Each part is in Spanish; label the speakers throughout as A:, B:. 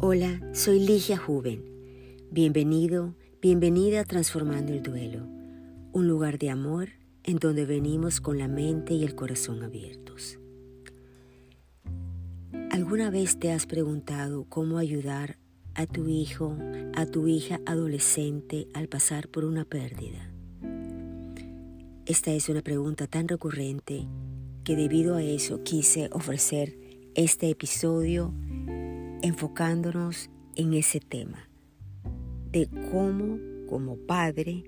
A: Hola, soy Ligia Juven. Bienvenida a Transformando el Duelo, un lugar de amor en donde venimos con la mente y el corazón abiertos. ¿Alguna vez te has preguntado cómo ayudar a tu hijo, a tu hija adolescente al pasar por una pérdida? Esta es una pregunta tan recurrente que debido a eso quise ofrecer este episodio enfocándonos en ese tema de cómo, como padre,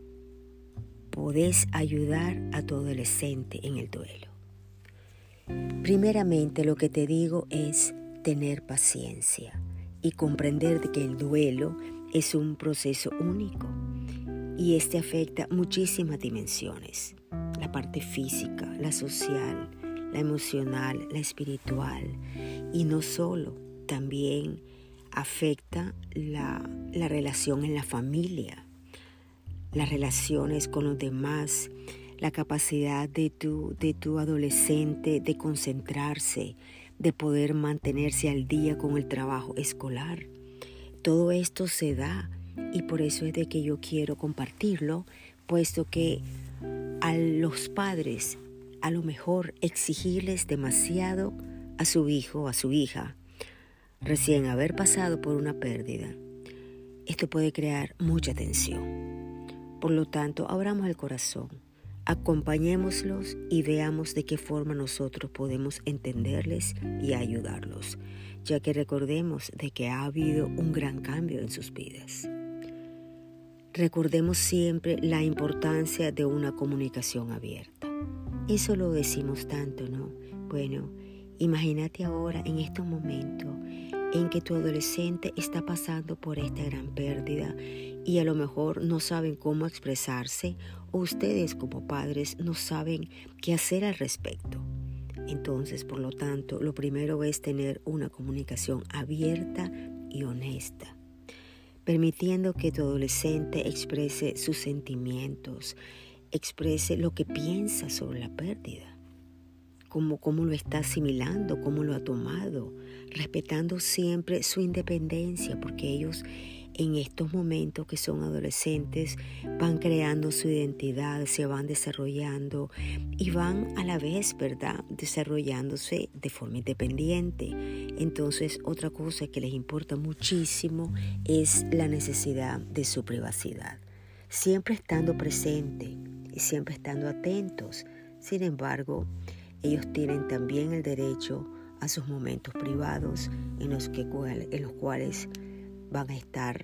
A: podés ayudar a tu adolescente en el duelo. Primeramente, lo que te digo es tener paciencia y comprender que el duelo es un proceso único y este afecta muchísimas dimensiones: la parte física, la social, la emocional, la espiritual, y no solo, también afecta la relación en la familia, las relaciones con los demás, la capacidad de tu adolescente de concentrarse, de poder mantenerse al día con el trabajo escolar. Todo esto se da y por eso es de que yo quiero compartirlo, puesto que a los padres a lo mejor exigirles demasiado a su hijo o a su hija recién haber pasado por una pérdida, esto puede crear mucha tensión. Por lo tanto, abramos el corazón, acompañémoslos y veamos de qué forma nosotros podemos entenderles y ayudarlos, ya que recordemos de que ha habido un gran cambio en sus vidas. Recordemos siempre la importancia de una comunicación abierta. Eso lo decimos tanto, ¿no? Bueno, imagínate ahora en estos momentos en que tu adolescente está pasando por esta gran pérdida y a lo mejor no saben cómo expresarse, o ustedes como padres no saben qué hacer al respecto. Entonces, por lo tanto, lo primero es tener una comunicación abierta y honesta, permitiendo que tu adolescente exprese sus sentimientos, exprese lo que piensa sobre la pérdida, cómo lo está asimilando, cómo lo ha tomado, respetando siempre su independencia, porque ellos en estos momentos que son adolescentes van creando su identidad, se van desarrollando y van a la vez, ¿verdad?, desarrollándose de forma independiente. Entonces, otra cosa que les importa muchísimo es la necesidad de su privacidad, siempre estando presente y siempre estando atentos. Sin embargo, ellos tienen también el derecho a sus momentos privados en los cuales van a estar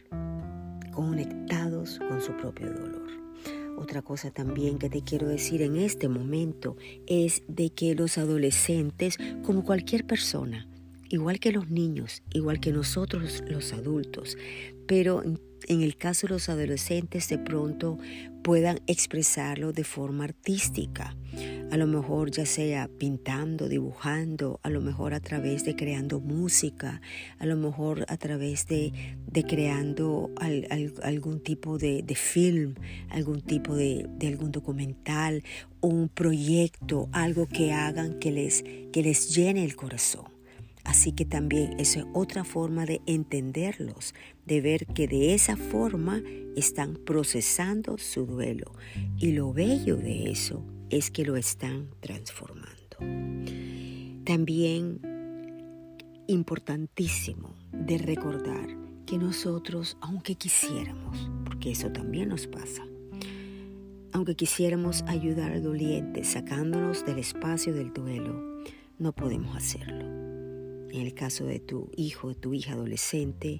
A: conectados con su propio dolor. Otra cosa también que te quiero decir en este momento es de que los adolescentes, como cualquier persona, igual que los niños, igual que nosotros los adultos, pero en el caso de los adolescentes de pronto puedan expresarlo de forma artística, a lo mejor ya sea pintando, dibujando, a lo mejor a través de creando música, a lo mejor a través de creando algún tipo de film, algún tipo de algún documental o un proyecto, algo que hagan que les llene el corazón. Así que también eso es otra forma de entenderlos, de ver que de esa forma están procesando su duelo. Y lo bello de eso es que lo están transformando. También importantísimo de recordar que nosotros, aunque quisiéramos, porque eso también nos pasa, aunque quisiéramos ayudar al doliente sacándonos del espacio del duelo, no podemos hacerlo. En el caso de tu hijo o tu hija adolescente,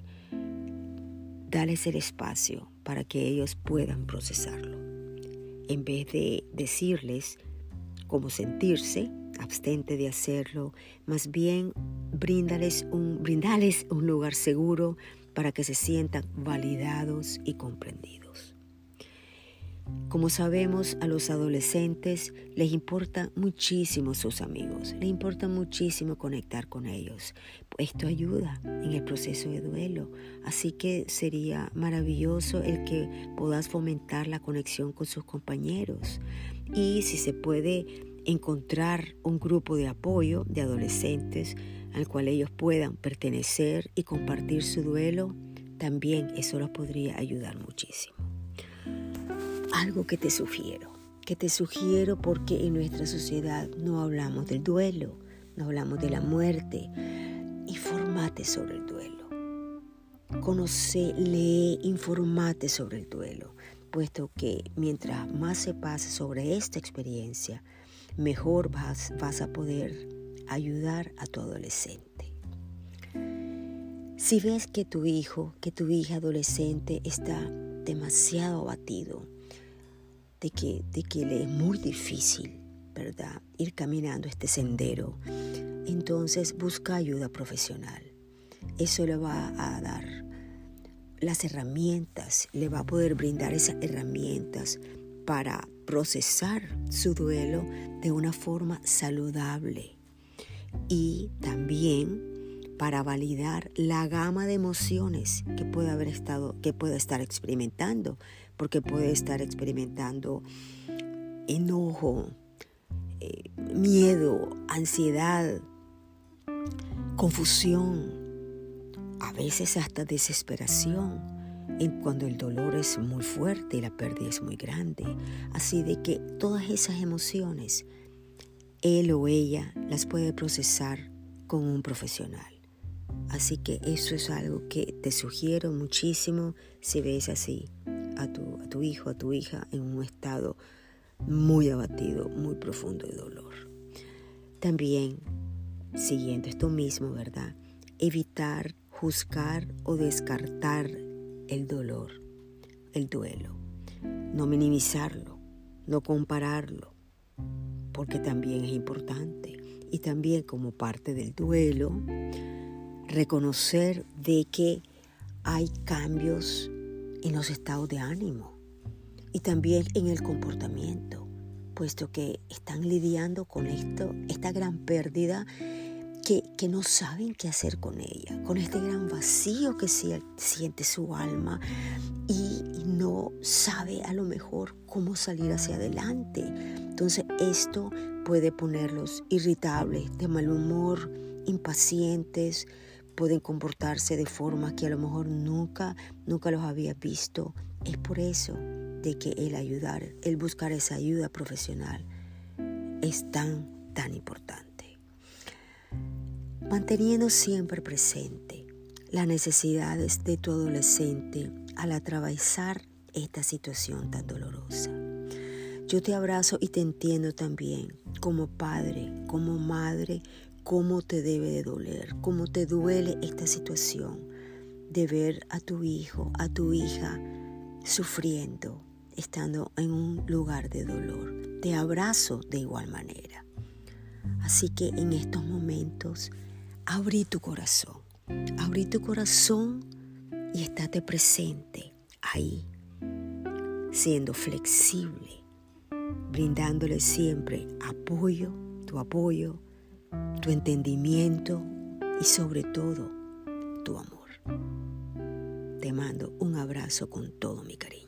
A: dales el espacio para que ellos puedan procesarlo. En vez de decirles cómo sentirse, abstente de hacerlo, más bien brindales un lugar seguro para que se sientan validados y comprendidos. Como sabemos, a los adolescentes les importa muchísimo sus amigos, les importa muchísimo conectar con ellos. Esto ayuda en el proceso de duelo, así que sería maravilloso el que puedas fomentar la conexión con sus compañeros y si se puede encontrar un grupo de apoyo de adolescentes al cual ellos puedan pertenecer y compartir su duelo, también eso los podría ayudar muchísimo. Algo que te sugiero porque en nuestra sociedad no hablamos del duelo, no hablamos de la muerte. Infórmate sobre el duelo. Conoce, lee, infórmate sobre el duelo, puesto que mientras más se pase sobre esta experiencia, mejor vas a poder ayudar a tu adolescente. Si ves que tu hijo, que tu hija adolescente está demasiado abatido, de que le es muy difícil, ¿verdad?, ir caminando este sendero, entonces busca ayuda profesional. Eso le va a dar las herramientas, le va a poder brindar esas herramientas para procesar su duelo de una forma saludable y también para validar la gama de emociones que pueda estar experimentando, porque puede estar experimentando enojo, miedo, ansiedad, confusión, a veces hasta desesperación, cuando el dolor es muy fuerte y la pérdida es muy grande. Así de que todas esas emociones, él o ella las puede procesar con un profesional. Así que eso es algo que te sugiero muchísimo si ves así a tu hijo, a tu hija en un estado muy abatido, muy profundo de dolor. También, siguiendo esto mismo, ¿verdad?, evitar juzgar o descartar el dolor, el duelo. No minimizarlo, no compararlo, porque también es importante. Y también como parte del duelo, reconocer de que hay cambios en los estados de ánimo y también en el comportamiento, puesto que están lidiando con esta gran pérdida que no saben qué hacer con ella, con este gran vacío que siente su alma y no sabe a lo mejor cómo salir hacia adelante. Entonces esto puede ponerlos irritables, de mal humor, impacientes, pueden comportarse de forma que a lo mejor nunca los había visto. Es por eso de que el buscar esa ayuda profesional es tan importante. Manteniendo siempre presente las necesidades de tu adolescente al atravesar esta situación tan dolorosa. Yo te abrazo y te entiendo también como padre, como madre, cómo te debe de doler, cómo te duele esta situación de ver a tu hijo, a tu hija sufriendo, estando en un lugar de dolor. Te abrazo de igual manera. Así que en estos momentos, abrí tu corazón y estate presente ahí, siendo flexible, brindándole siempre tu apoyo, tu entendimiento y sobre todo tu amor. Te mando un abrazo con todo mi cariño.